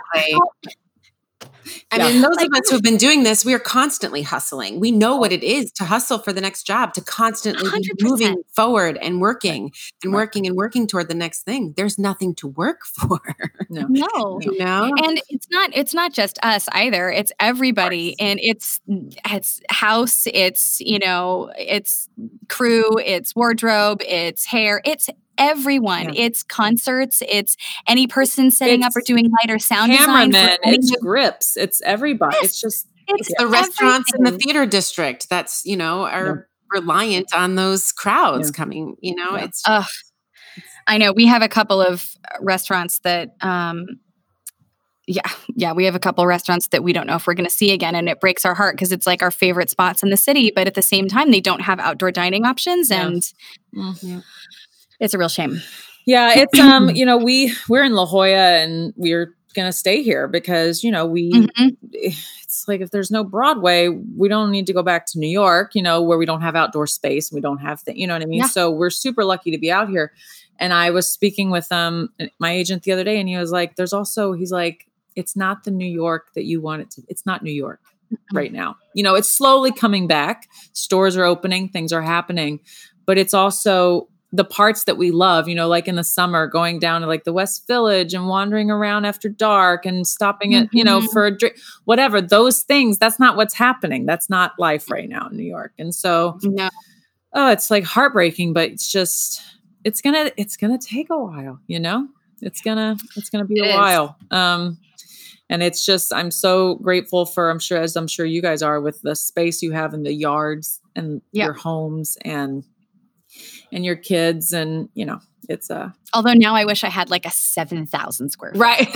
I Yeah. mean, those Like- of us who have been doing this, we are constantly hustling. We know what it is to hustle for the next job, to constantly one be hundred percent. moving forward and working and Right. working and working toward the next thing. There's nothing to work for, No. No. you know? And it's not it's not just us either. It's everybody. And it's it's house, it's, you know, it's crew, it's wardrobe, it's hair, it's everyone. Yeah. It's concerts, it's any person setting up or It's doing light or sound design. Cameramen, for any it's of- grips, it's everybody. Yes. It's just, It's the restaurants in the everything. theater district that's, you know, are reliant on those crowds Yeah. coming, you know, Yeah. it's Ugh. I know we have a couple of restaurants that, um, yeah, yeah, we have a couple restaurants that we don't know if we're going to see again. And it breaks our heart because it's like our favorite spots in the city. But at the same time, they don't have outdoor dining options. Yeah. And Mm. it's a real shame. Yeah, it's, um, you know, we, we're in La Jolla and we're going to stay here because, you know, we, Mm-hmm. it's like, if there's no Broadway, we don't need to go back to New York, you know, where we don't have outdoor space. We don't have the, you know what I mean? Yeah. So we're super lucky to be out here. And I was speaking with um my agent the other day and he was like, there's also, he's like, it's not the New York that you want it to. It's not New York Mm-hmm. right now. You know, it's slowly coming back. Stores are opening, things are happening, but it's also the parts that we love, you know, like in the summer, going down to like the West Village and wandering around after dark and stopping at, you know, Mhm. for a drink, whatever, those things, that's not what's happening. That's not life right now in New York. And so, No. oh, it's like heartbreaking, but it's just, it's gonna, it's gonna take a while, you know, it's gonna, it's gonna be It a is. while. Um, and it's just, I'm so grateful for, I'm sure, as I'm sure you guys are, with the space you have in the yards and Yeah. your homes and, and your kids. And, you know, it's a, Although now I wish I had like a seven thousand square foot. right.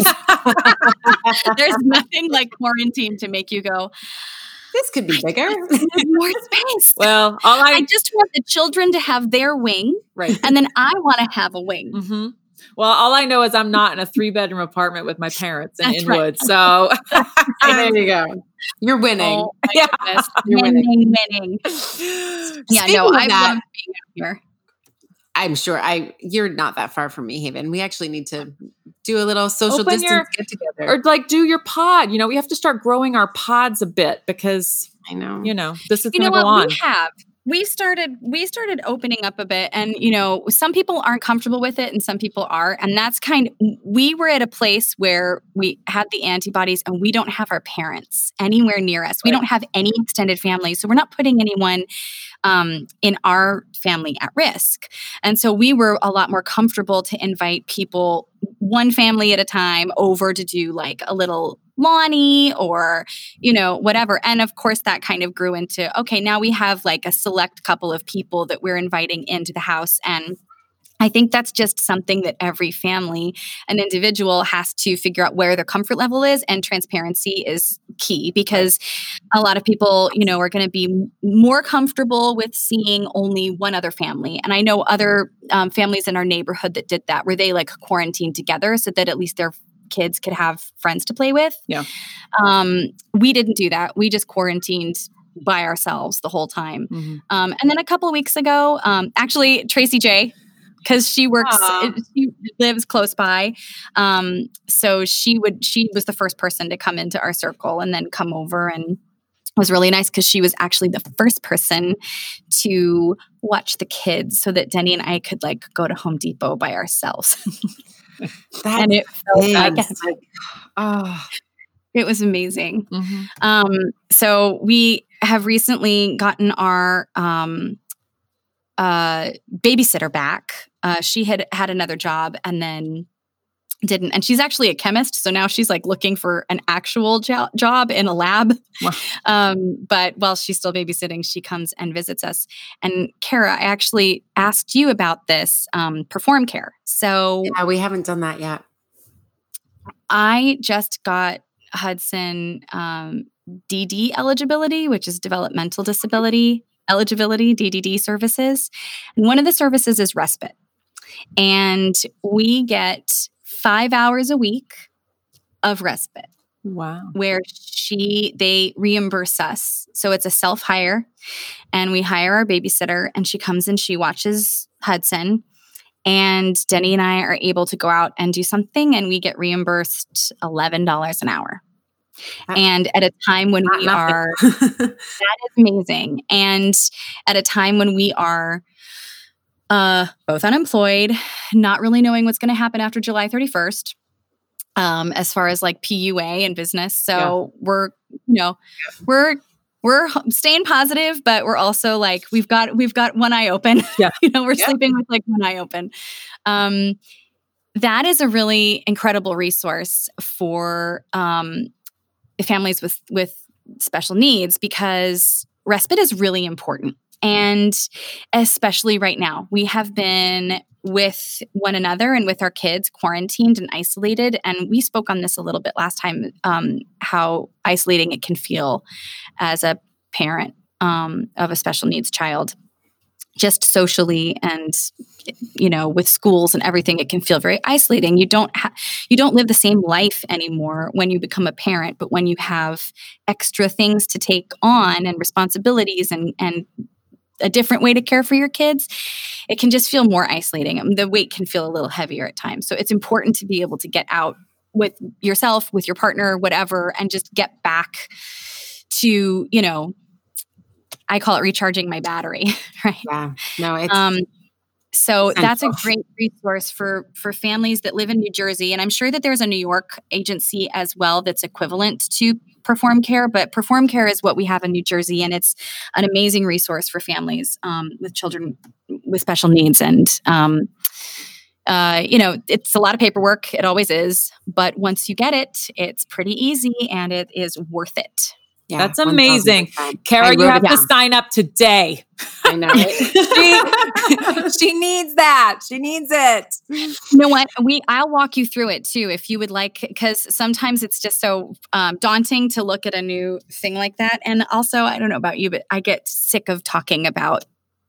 There's nothing like quarantine to make you go, This could be bigger. there's more space. Well, all I, I just want the children to have their wing, right. and then I want to have a wing. hmm Well, all I know is I'm not in a three bedroom apartment with my parents in That's right. Inwood. So there you go. You're winning. Oh my Yeah. goodness. You're winning. Winning, winning. Yeah, Speaking no, of I that- love being out here. I'm sure I you're not that far from me, Haven. We actually need to do a little social Open distance your- get together. or like do your pod. You know, we have to start growing our pods a bit because, I know. you know, this is You know going to what? go on. We have. We started we started opening up a bit, and you know, some people aren't comfortable with it and some people are, and that's kind of, we were at a place where we had the antibodies and we don't have our parents anywhere near us. We Right. don't have any extended family. So we're not putting anyone um, in our family at risk. And so we were a lot more comfortable to invite people, one family at a time, over to do like a little Lonnie or, you know, whatever. And of course, that kind of grew into, okay, now we have like a select couple of people that we're inviting into the house. And I think that's just something that every family, an individual has to figure out where their comfort level is, and transparency is key because a lot of people, you know, are going to be m- more comfortable with seeing only one other family. And I know other um, families in our neighborhood that did that, where they like quarantined together so that at least their kids could have friends to play with. Yeah. Um, we didn't do that. We just quarantined by ourselves the whole time. Mhm. Um, and then a couple of weeks ago, um, actually, Tracy J, because she works, Aw. she lives close by. Um, so she would, she was the first person to come into our circle and then come over, and it was really nice because she was actually the first person to watch the kids so that Denny and I could like go to Home Depot by ourselves. That and it felt is like, like, oh, it was amazing. Mhm. Um, so we have recently gotten our um, uh, babysitter back. Uh, she had had another job and then didn't. And she's actually a chemist. So now she's like looking for an actual jo- job in a lab. Wow. Um, but while she's still babysitting, she comes and visits us. And Kara, I actually asked you about this um, Perform Care. So yeah, we haven't done that yet. I just got Hudson um, D D eligibility, which is developmental disability eligibility, D D D services. And one of the services is respite. And we get five hours a week of respite Wow. where she, they reimburse us. So it's a self-hire, and we hire our babysitter, and she comes and she watches Hudson. And Denny and I are able to go out and do something, and we get reimbursed eleven dollars an hour. That- And at a time when Not we nothing. are, that is amazing. And at a time when we are uh, both unemployed, not really knowing what's going to happen after July thirty-first, um, as far as like P U A and business. So we're, you know, we're, we're h- staying positive, but we're also like, we've got, we've got one eye open. Yeah. you know, we're Yeah. sleeping with like one eye open. Um, that is a really incredible resource for, um, families with, with special needs, because respite is really important. And especially right now, we have been with one another and with our kids, quarantined and isolated. And we spoke on this a little bit last time, um, how isolating it can feel as a parent um, of a special needs child. Just socially and, you know, with schools and everything, it can feel very isolating. You don't ha- you don't live the same life anymore when you become a parent, but when you have extra things to take on and responsibilities and and a different way to care for your kids, it can just feel more isolating. Um, the weight can feel a little heavier at times. So it's important to be able to get out with yourself, with your partner, whatever, and just get back to, you know, I call it recharging my battery, right? Yeah, no, it's um, so essential. that's a great resource for for families that live in New Jersey, and I'm sure that there's a New York agency as well that's equivalent to Perform Care. But Perform Care is what we have in New Jersey, and it's an amazing resource for families um, with children with special needs. And um, uh, you know, it's a lot of paperwork; it always is. But once you get it, it's pretty easy, and it is worth it. Yeah, That's amazing. I Kara, you wrote have it to down. sign up today. I know. Right? she, she needs that. She needs it. You know what? We I'll walk you through it too if you would like, because sometimes it's just so um, daunting to look at a new thing like that. And also, I don't know about you, but I get sick of talking about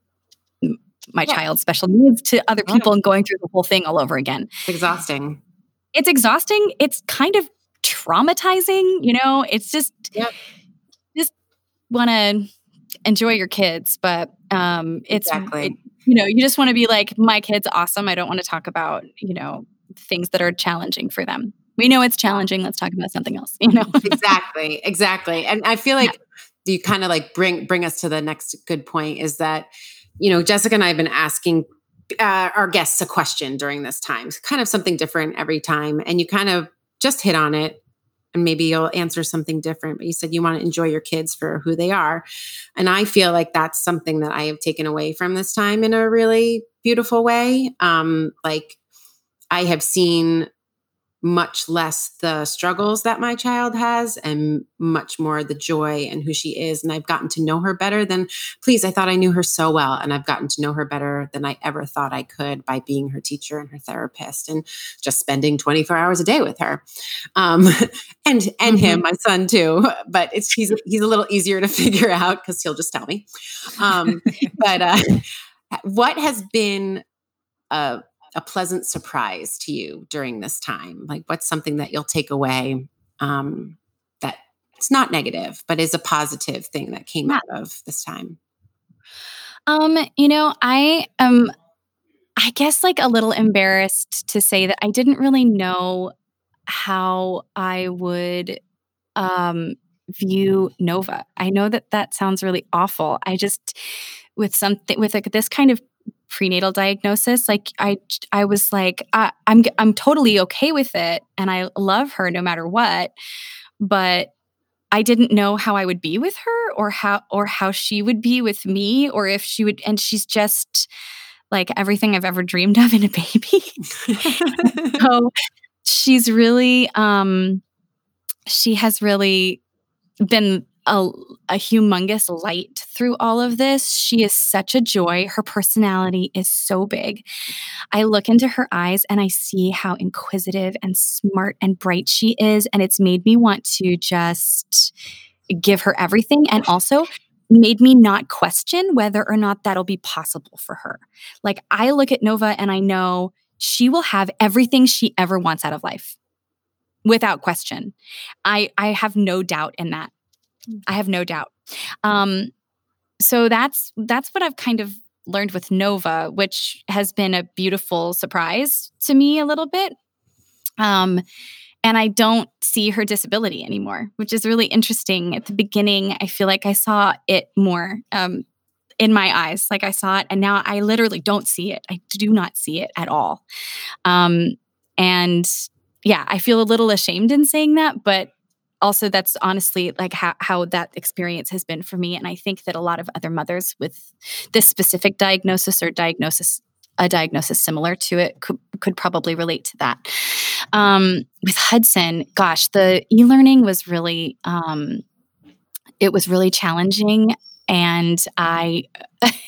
m- my Yeah. child's special needs to other Yeah. people and going through the whole thing all over again. Exhausting. It's exhausting. It's kind of traumatizing. You know, it's just Yeah. just want to enjoy your kids, but um, it's Exactly. it, you know, you just want to be like, my kid's awesome. I don't want to talk about, you know, things that are challenging for them. We know it's challenging. Let's talk about something else, you know? Exactly. Exactly. And I feel like you kind of like bring bring us to the next good point is that, you know, Jessica and I have been asking uh, our guests a question during this time, it's kind of something different every time. And you kind of just hit on it. And maybe you'll answer something different, but you said you want to enjoy your kids for who they are. And I feel like that's something that I have taken away from this time in a really beautiful way. Um, like I have seen much less the struggles that my child has and much more the joy and who she is. And I've gotten to know her better than, please, I thought I knew her so well. And I've gotten to know her better than I ever thought I could by being her teacher and her therapist and just spending twenty-four hours a day with her. Um, and and Mm-hmm. him, my son too, but it's he's, he's a little easier to figure out because he'll just tell me. Um, but uh, what has been a a pleasant surprise to you during this time? Like what's something that you'll take away um, that it's not negative, but is a positive thing that came Yeah. out of this time? Um, you know, I am, I guess, like a little embarrassed to say that I didn't really know how I would um, view Nova. I know that that sounds really awful. I just, with something, with like this kind of prenatal diagnosis, like I, I was like, I, I'm, I'm totally okay with it, and I love her no matter what. But I didn't know how I would be with her, or how, or how she would be with me, or if she would. And she's just like everything I've ever dreamed of in a baby. So she's really, um, she has really been a, a humongous light through all of this. She is such a joy. Her personality is so big. I look into her eyes and I see how inquisitive and smart and bright she is. And it's made me want to just give her everything, and also made me not question whether or not that'll be possible for her. Like I look at Nova and I know she will have everything she ever wants out of life without question. I, I have no doubt in that. I have no doubt. Um, so that's that's what I've kind of learned with Nova, which has been a beautiful surprise to me a little bit. Um, and I don't see her disability anymore, which is really interesting. At the beginning, I feel like I saw it more um, in my eyes, like I saw it, and now I literally don't see it. I do not see it at all. Um, and yeah, I feel a little ashamed in saying that, but also that's honestly like how, how that experience has been for me. And I think that a lot of other mothers with this specific diagnosis or diagnosis, a diagnosis similar to it could, could probably relate to that. Um, with Hudson, gosh, the e-learning was really, um, it was really challenging. And I,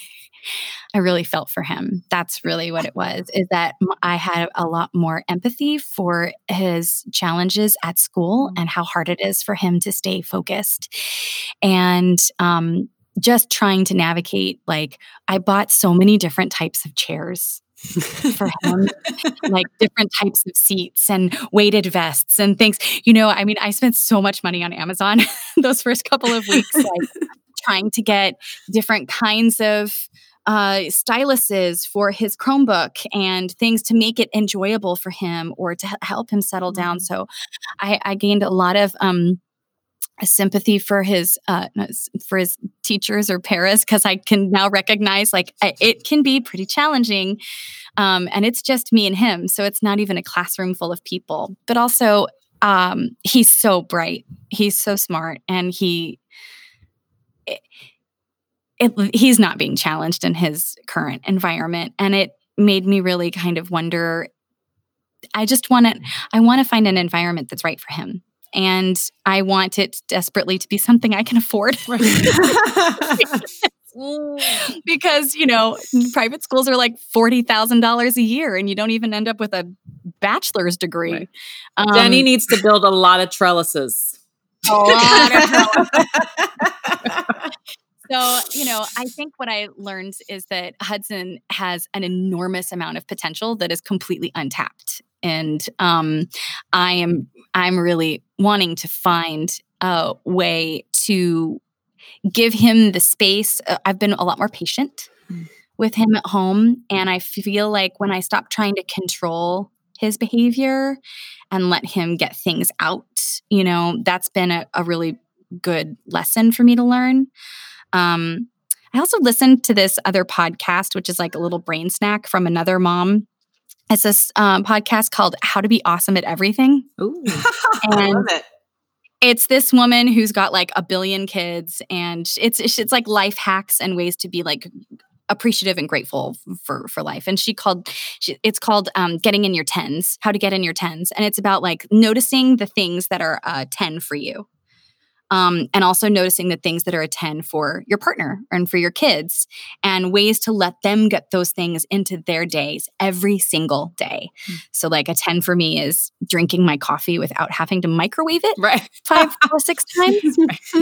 I really felt for him. That's really what it was, is that I had a lot more empathy for his challenges at school and how hard it is for him to stay focused. And um, just trying to navigate, like, I bought so many different types of chairs for him, like different types of seats and weighted vests and things. You know, I mean, I spent so much money on Amazon those first couple of weeks, like trying to get different kinds of uh, styluses for his Chromebook and things to make it enjoyable for him or to h- help him settle mm-hmm. down. So I, I gained a lot of um, a sympathy for his uh, for his teachers or paras, because I can now recognize, like, I, it can be pretty challenging, um, and it's just me and him, so it's not even a classroom full of people. But also, um, he's so bright, he's so smart, and he it, it, he's not being challenged in his current environment, and it made me really kind of wonder. I just want to I want to find an environment that's right for him. And I want it desperately to be something I can afford. Right. Because, you know, private schools are like forty thousand dollars a year and you don't even end up with a bachelor's degree. Right. Um, Jenny needs to build a lot of trellises. A lot of trellises. So, you know, I think what I learned is that Hudson has an enormous amount of potential that is completely untapped. And um, I am I'm really wanting to find a way to give him the space. Uh, I've been a lot more patient mm. with him at home. And I feel like when I stop trying to control his behavior and let him get things out, you know, that's been a, a really good lesson for me to learn. Um, I also listened to this other podcast, which is like a little brain snack from another mom. It's this um, podcast called How to Be Awesome at Everything. Ooh, and I love it. It's this woman who's got like a billion kids, and it's it's like life hacks and ways to be like appreciative and grateful for for life. And she called she, it's called um, Getting in Your Tens, How to Get in Your Tens, and it's about like noticing the things that are a ten for you. Um, and also noticing the things that are a ten for your partner and for your kids, and ways to let them get those things into their days every single day. Mm. So like a ten for me is drinking my coffee without having to microwave it right. five or six times.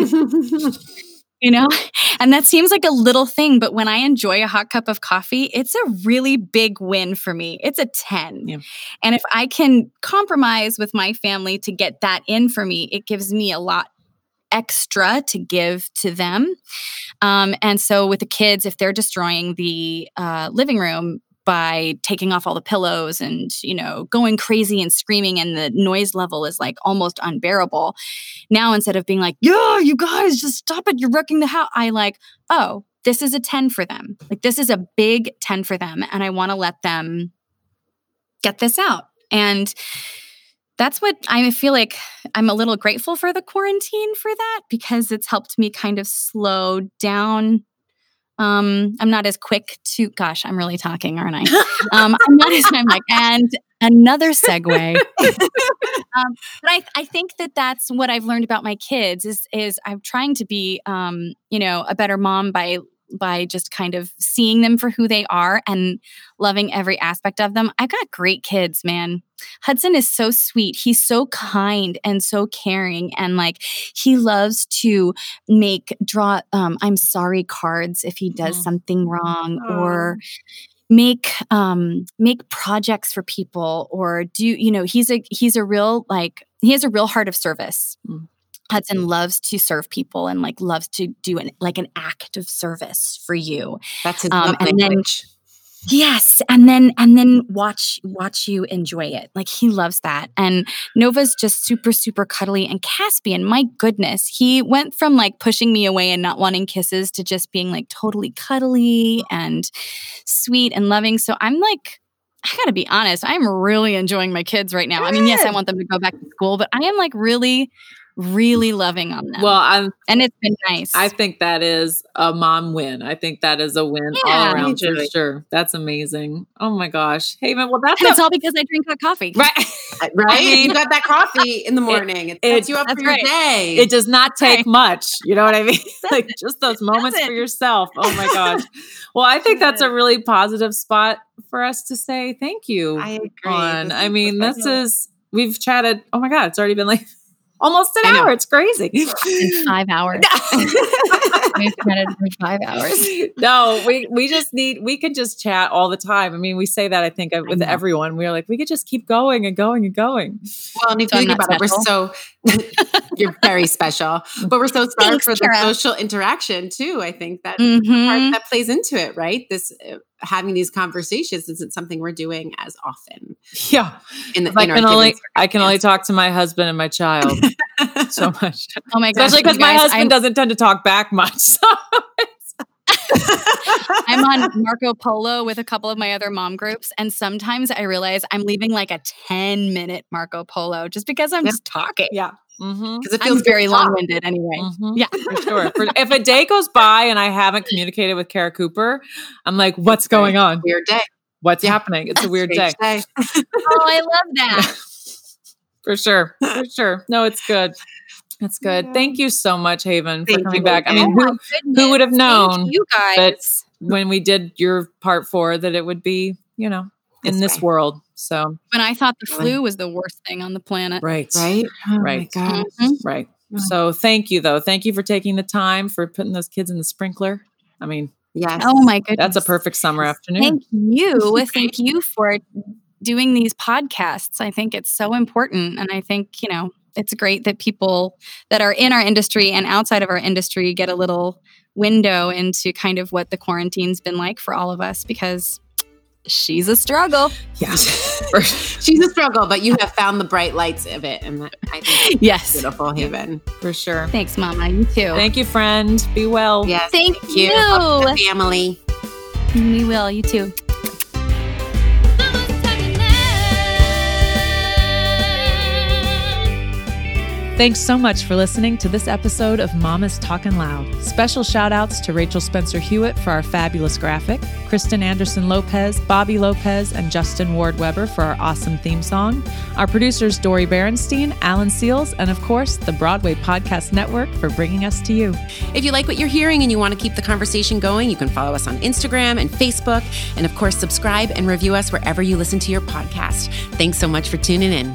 You know, and that seems like a little thing, but when I enjoy a hot cup of coffee, it's a really big win for me. It's a ten. Yeah. And if I can compromise with my family to get that in for me, it gives me a lot extra to give to them. Um, and so with the kids, if they're destroying the uh, living room by taking off all the pillows and, you know, going crazy and screaming, and the noise level is like almost unbearable. Now, instead of being like, yeah, you guys just stop it, you're wrecking the house, I like, oh, this is a ten for them. Like, this is a big ten for them. And I want to let them get this out. And that's what I feel like. I'm a little grateful for the quarantine for that, because it's helped me kind of slow down. Um, I'm not as quick to, gosh, I'm really talking, aren't I? Um, I'm not as, I'm like, and another segue. um, but I, I think that that's what I've learned about my kids is, is I'm trying to be, um, you know, a better mom by by just kind of seeing them for who they are and loving every aspect of them. I've got great kids, man. Hudson is so sweet. He's so kind and so caring. And like, he loves to make, draw, um, I'm sorry cards if he does mm. something wrong, oh. or make, um, make projects for people, or do, you know, he's a, he's a real, like, he has a real heart of service. Mm. Hudson loves to serve people and like loves to do an like an act of service for you. That's his um, love and language. Then, yes, and then and then watch watch you enjoy it. Like, he loves that. And Nova's just super super cuddly, and Caspian, my goodness, he went from like pushing me away and not wanting kisses to just being like totally cuddly and sweet and loving. So I'm like, I gotta be honest, I'm really enjoying my kids right now. I mean, yes, I want them to go back to school, but I am like really really loving on them. Well, I'm, and it's been nice. I think that is a mom win. I think that is a win Yeah, all around for too. sure. That's amazing. Oh my gosh. Haven, well, that's and a- it's all because I drink hot coffee. right. Right? I mean, you got that coffee in the morning. It, it- sets you up that's for your right. day. It does not take Right. much. You know what I mean? Like just those moments doesn't. for yourself. Oh my gosh. Well, I think that's a really positive spot for us to say thank you I agree. on. This I is mean, this professional. is, we've chatted. Oh my God. It's already been like almost an I know. hour. It's crazy. In five hours. We've chatted for five hours. No, we we just need we could just chat all the time. I mean, we say that I think of- with know. everyone. We're like, we could just keep going and going and going. Well, and if So you I'm think not about it, we're so you're very special, but we're so starved Thanks, for the Kara. social interaction too. I think that Mhm. part that plays into it, right? This uh, having these conversations isn't something we're doing as often Yeah, in the I in our can given only I can only circumstance. talk to my husband and my child so much, Oh my gosh. especially because you my guys, husband I'm, doesn't tend to talk back much. So I'm on Marco Polo with a couple of my other mom groups. And sometimes I realize I'm leaving like a ten minute Marco Polo just because I'm Yep. just talking. yeah, mm-hmm. because it feels I'm good very to talk. long winded anyway. Mhm. Yeah. For sure. For, if a day goes by and I haven't communicated with Kara Cooper, I'm like, what's going on? Weird day. What's Yeah. happening? It's a weird day. Strange day. Oh, I love that. For sure. For sure. No, it's good. It's good. Yeah. Thank you so much, Haven, for Thank coming you, back. I Haven. mean, Oh my who, goodness. who would have Thank known you guys. that when we did your part four that it would be, you know, in This this way. world. So, when I thought the Really? flu was the worst thing on the planet. right. Right? Oh Right. my gosh. Mhm. Right. Mm. So thank you though. Thank you for taking the time for putting those kids in the sprinkler. I mean, Yes. Oh my goodness. that's a perfect summer afternoon. Thank you. Thank you for doing these podcasts. I think it's so important. And I think, you know, it's great that people that are in our industry and outside of our industry get a little window into kind of what the quarantine's been like for all of us, because she's a struggle. Yeah. She's a struggle, but you have found the bright lights of it. And that, I think it's Yes. beautiful, Haven. For sure. Thanks, Mama. You too. Thank you, friend. Be well. Yes. Thank you. Love you. the family. We will. You too. Thanks so much for listening to this episode of Mama's Talkin' Loud. Special shout outs to Rachel Spencer Hewitt for our fabulous graphic, Kristen Anderson Lopez, Bobby Lopez, and Justin Ward Weber for our awesome theme song, our producers Dori Berenstein, Alan Seals, and of course, the Broadway Podcast Network for bringing us to you. If you like what you're hearing and you want to keep the conversation going, you can follow us on Instagram and Facebook. And of course, subscribe and review us wherever you listen to your podcast. Thanks so much for tuning in.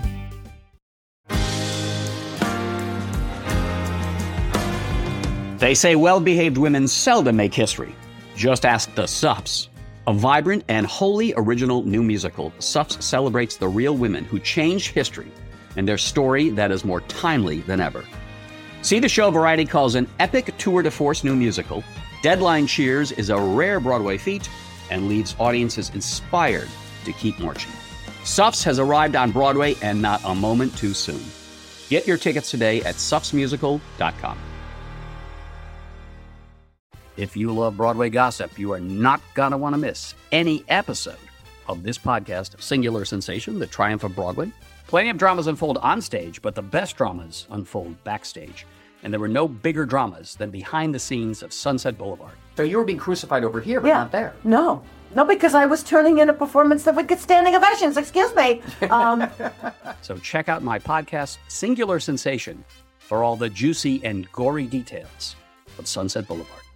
They say well-behaved women seldom make history. Just ask the Sups. A vibrant and wholly original new musical, Sups celebrates the real women who changed history and their story that is more timely than ever. See the show Variety calls an epic tour de force new musical. Deadline cheers is a rare Broadway feat and leaves audiences inspired to keep marching. Sups has arrived on Broadway and not a moment too soon. Get your tickets today at sups musical dot com. If you love Broadway gossip, you are not going to want to miss any episode of this podcast, Singular Sensation, The Triumph of Broadway. Plenty of dramas unfold on stage, but the best dramas unfold backstage. And there were no bigger dramas than behind the scenes of Sunset Boulevard. So you were being crucified over here, but Yeah. not there. No. No, because I was turning in a performance that would get standing ovations. Excuse me. Um, So check out my podcast, Singular Sensation, for all the juicy and gory details of Sunset Boulevard.